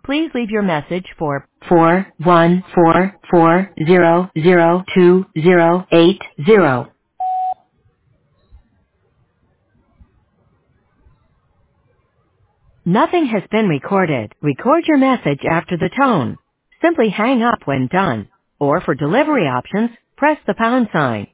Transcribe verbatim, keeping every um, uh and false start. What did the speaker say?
Please leave your message for four one four four zero zero two zero eight zero. Nothing has been recorded. Record your message after the tone. Simply hang up when done. Or for delivery options, press the pound sign.